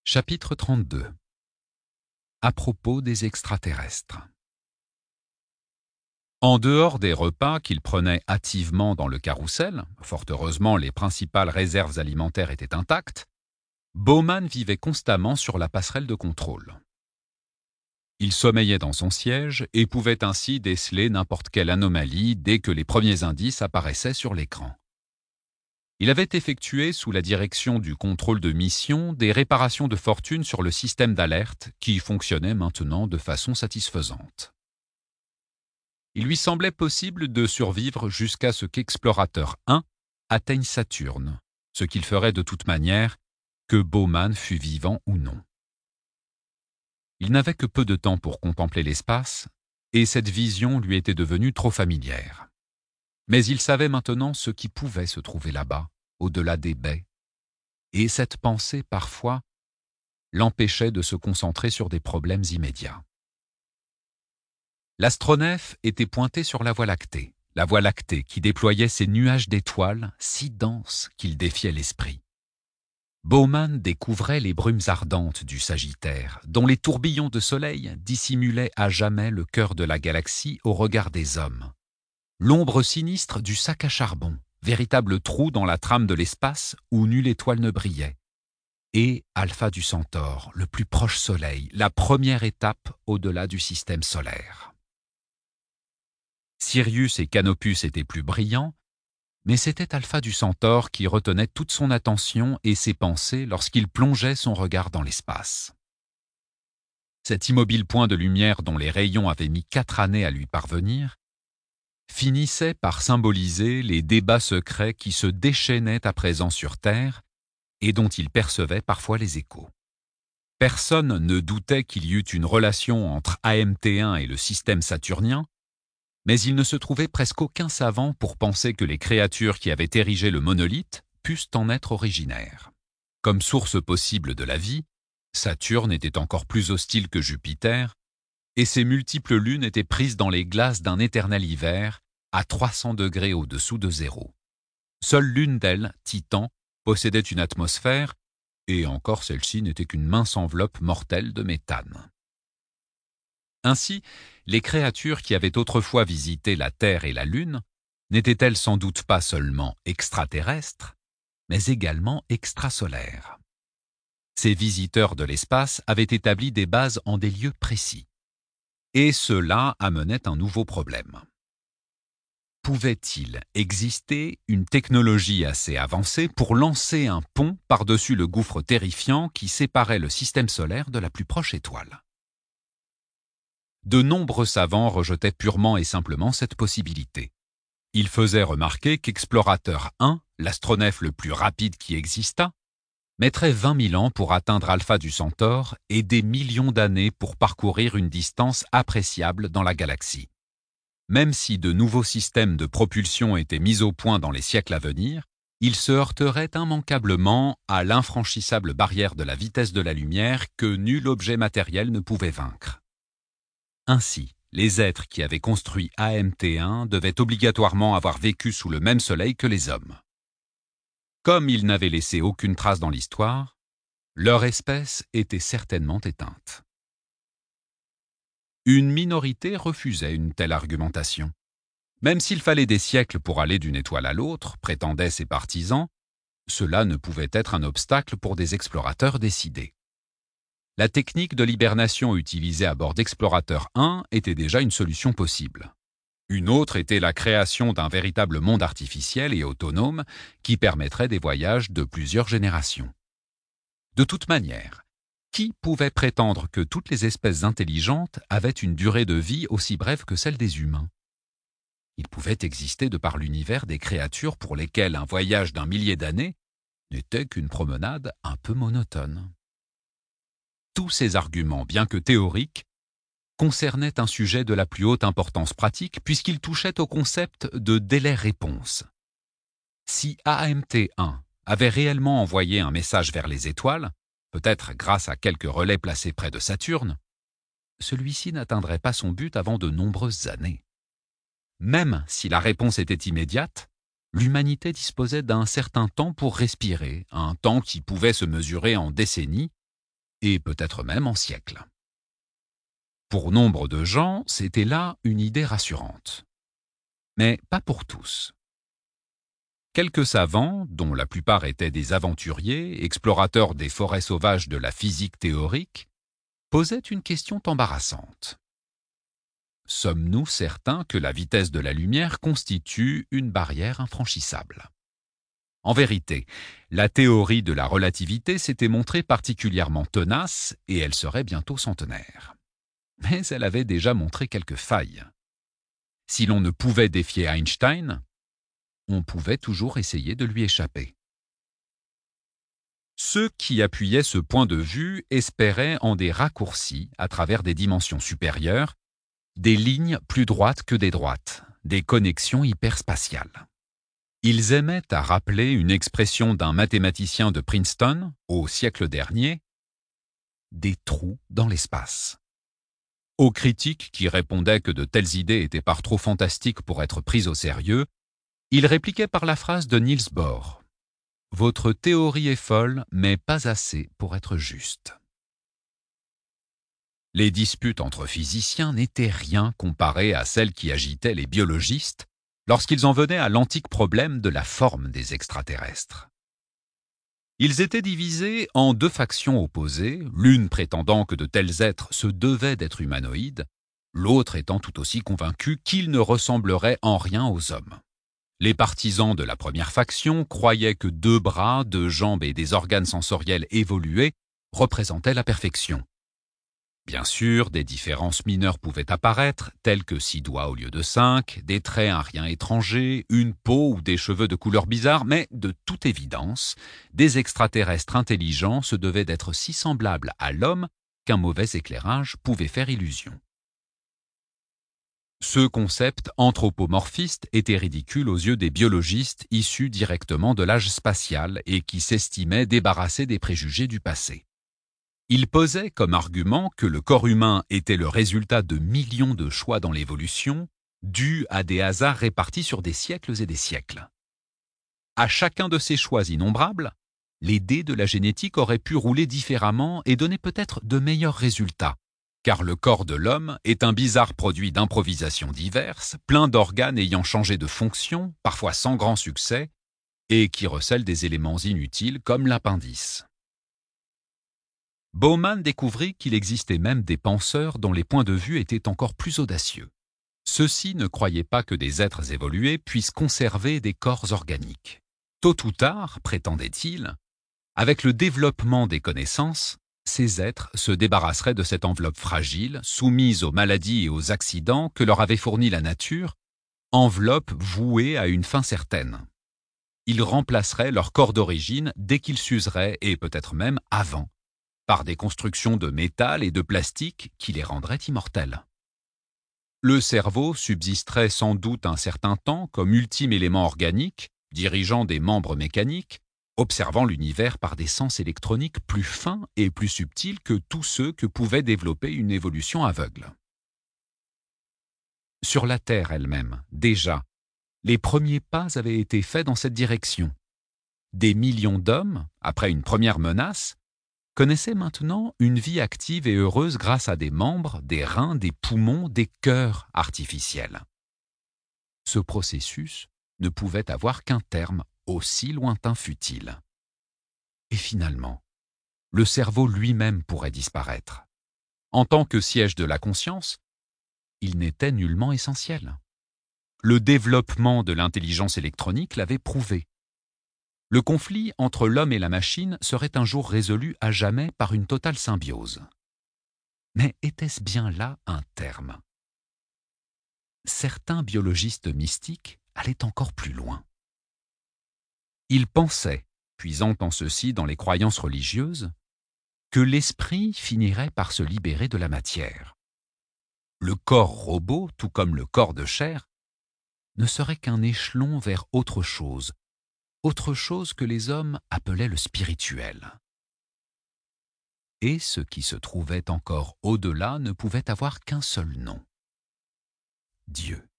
Chapitre 32. À propos des extraterrestres. En dehors des repas qu'il prenait hâtivement dans le carrousel, fort heureusement les principales réserves alimentaires étaient intactes, Bowman vivait constamment sur la passerelle de contrôle. Il sommeillait dans son siège et pouvait ainsi déceler n'importe quelle anomalie dès que les premiers indices apparaissaient sur l'écran. Il avait effectué, sous la direction du contrôle de mission, des réparations de fortune sur le système d'alerte qui fonctionnait maintenant de façon satisfaisante. Il lui semblait possible de survivre jusqu'à ce qu'Explorateur 1 atteigne Saturne, ce qu'il ferait de toute manière, que Bowman fût vivant ou non. Il n'avait que peu de temps pour contempler l'espace, et cette vision lui était devenue trop familière. Mais il savait maintenant ce qui pouvait se trouver là-bas, au-delà des baies, et cette pensée, parfois, l'empêchait de se concentrer sur des problèmes immédiats. L'astronef était pointé sur la Voie lactée qui déployait ses nuages d'étoiles si denses qu'ils défiaient l'esprit. Bowman découvrait les brumes ardentes du Sagittaire, dont les tourbillons de soleil dissimulaient à jamais le cœur de la galaxie au regard des hommes. L'ombre sinistre du sac à charbon, véritable trou dans la trame de l'espace où nulle étoile ne brillait. Et Alpha du Centaure, le plus proche Soleil, la première étape au-delà du système solaire. Sirius et Canopus étaient plus brillants, mais c'était Alpha du Centaure qui retenait toute son attention et ses pensées lorsqu'il plongeait son regard dans l'espace. Cet immobile point de lumière dont les rayons avaient mis 4 années à lui parvenir finissait par symboliser les débats secrets qui se déchaînaient à présent sur Terre et dont il percevait parfois les échos. Personne ne doutait qu'il y eût une relation entre AMT1 et le système saturnien, mais il ne se trouvait presque aucun savant pour penser que les créatures qui avaient érigé le monolithe pussent en être originaires. Comme source possible de la vie, Saturne était encore plus hostile que Jupiter, et ses multiples lunes étaient prises dans les glaces d'un éternel hiver à 300 degrés au-dessous de zéro. Seule l'une d'elles, Titan, possédait une atmosphère, et encore celle-ci n'était qu'une mince enveloppe mortelle de méthane. Ainsi, les créatures qui avaient autrefois visité la Terre et la Lune n'étaient-elles sans doute pas seulement extraterrestres, mais également extrasolaires. Ces visiteurs de l'espace avaient établi des bases en des lieux précis. Et cela amenait un nouveau problème. Pouvait-il exister une technologie assez avancée pour lancer un pont par-dessus le gouffre terrifiant qui séparait le système solaire de la plus proche étoile ? De nombreux savants rejetaient purement et simplement cette possibilité. Ils faisaient remarquer qu'Explorateur 1, l'astronef le plus rapide qui existât, mettrait 20 000 ans pour atteindre Alpha du Centaure et des millions d'années pour parcourir une distance appréciable dans la galaxie. Même si de nouveaux systèmes de propulsion étaient mis au point dans les siècles à venir, ils se heurteraient immanquablement à l'infranchissable barrière de la vitesse de la lumière que nul objet matériel ne pouvait vaincre. Ainsi, les êtres qui avaient construit AMT1 devaient obligatoirement avoir vécu sous le même soleil que les hommes. Comme ils n'avaient laissé aucune trace dans l'histoire, leur espèce était certainement éteinte. Une minorité refusait une telle argumentation. Même s'il fallait des siècles pour aller d'une étoile à l'autre, prétendaient ses partisans, cela ne pouvait être un obstacle pour des explorateurs décidés. La technique de l'hibernation utilisée à bord d'Explorateur 1 était déjà une solution possible. Une autre était la création d'un véritable monde artificiel et autonome qui permettrait des voyages de plusieurs générations. De toute manière, qui pouvait prétendre que toutes les espèces intelligentes avaient une durée de vie aussi brève que celle des humains ? Il pouvait exister de par l'univers des créatures pour lesquelles un voyage d'un millier d'années n'était qu'une promenade un peu monotone. Tous ces arguments, bien que théoriques, concernaient un sujet de la plus haute importance pratique puisqu'ils touchaient au concept de délai-réponse. Si AMT1 avait réellement envoyé un message vers les étoiles, peut-être grâce à quelques relais placés près de Saturne, celui-ci n'atteindrait pas son but avant de nombreuses années. Même si la réponse était immédiate, l'humanité disposait d'un certain temps pour respirer, un temps qui pouvait se mesurer en décennies, et peut-être même en siècles. Pour nombre de gens, c'était là une idée rassurante. Mais pas pour tous. Quelques savants, dont la plupart étaient des aventuriers, explorateurs des forêts sauvages de la physique théorique, posaient une question embarrassante. Sommes-nous certains que la vitesse de la lumière constitue une barrière infranchissable ? En vérité, la théorie de la relativité s'était montrée particulièrement tenace et elle serait bientôt centenaire. Mais elle avait déjà montré quelques failles. Si l'on ne pouvait défier Einstein, on pouvait toujours essayer de lui échapper. Ceux qui appuyaient ce point de vue espéraient en des raccourcis à travers des dimensions supérieures, des lignes plus droites que des droites, des connexions hyperspatiales. Ils aimaient à rappeler une expression d'un mathématicien de Princeton au siècle dernier, des trous dans l'espace. Aux critiques qui répondaient que de telles idées étaient par trop fantastiques pour être prises au sérieux, il répliquait par la phrase de Niels Bohr. « Votre théorie est folle, mais pas assez pour être juste. » Les disputes entre physiciens n'étaient rien comparées à celles qui agitaient les biologistes lorsqu'ils en venaient à l'antique problème de la forme des extraterrestres. Ils étaient divisés en deux factions opposées, l'une prétendant que de tels êtres se devaient d'être humanoïdes, l'autre étant tout aussi convaincue qu'ils ne ressembleraient en rien aux hommes. Les partisans de la première faction croyaient que 2 bras, 2 jambes et des organes sensoriels évolués représentaient la perfection. Bien sûr, des différences mineures pouvaient apparaître, telles que 6 doigts au lieu de 5, des traits à rien étrangers, une peau ou des cheveux de couleur bizarre, mais de toute évidence, des extraterrestres intelligents se devaient d'être si semblables à l'homme qu'un mauvais éclairage pouvait faire illusion. Ce concept anthropomorphiste était ridicule aux yeux des biologistes issus directement de l'âge spatial et qui s'estimaient débarrassés des préjugés du passé. Il posait comme argument que le corps humain était le résultat de millions de choix dans l'évolution, dus à des hasards répartis sur des siècles et des siècles. À chacun de ces choix innombrables, les dés de la génétique auraient pu rouler différemment et donner peut-être de meilleurs résultats, car le corps de l'homme est un bizarre produit d'improvisations diverses, plein d'organes ayant changé de fonction, parfois sans grand succès, et qui recèlent des éléments inutiles comme l'appendice. Bauman découvrit qu'il existait même des penseurs dont les points de vue étaient encore plus audacieux. Ceux-ci ne croyaient pas que des êtres évolués puissent conserver des corps organiques. Tôt ou tard, prétendait-il, avec le développement des connaissances, ces êtres se débarrasseraient de cette enveloppe fragile, soumise aux maladies et aux accidents que leur avait fourni la nature, enveloppe vouée à une fin certaine. Ils remplaceraient leur corps d'origine dès qu'ils s'useraient, et peut-être même avant, par des constructions de métal et de plastique qui les rendraient immortels. Le cerveau subsisterait sans doute un certain temps comme ultime élément organique, dirigeant des membres mécaniques, observant l'univers par des sens électroniques plus fins et plus subtils que tous ceux que pouvait développer une évolution aveugle. Sur la Terre elle-même, déjà, les premiers pas avaient été faits dans cette direction. Des millions d'hommes, après une première menace, connaissaient maintenant une vie active et heureuse grâce à des membres, des reins, des poumons, des cœurs artificiels. Ce processus ne pouvait avoir qu'un terme, aussi lointain fût-il. Et finalement, le cerveau lui-même pourrait disparaître. En tant que siège de la conscience, il n'était nullement essentiel. Le développement de l'intelligence électronique l'avait prouvé. Le conflit entre l'homme et la machine serait un jour résolu à jamais par une totale symbiose. Mais était-ce bien là un terme ? Certains biologistes mystiques allaient encore plus loin. Ils pensaient, puisant en ceci dans les croyances religieuses, que l'esprit finirait par se libérer de la matière. Le corps robot, tout comme le corps de chair, ne serait qu'un échelon vers autre chose que les hommes appelaient le spirituel. Et ce qui se trouvait encore au-delà ne pouvait avoir qu'un seul nom: Dieu.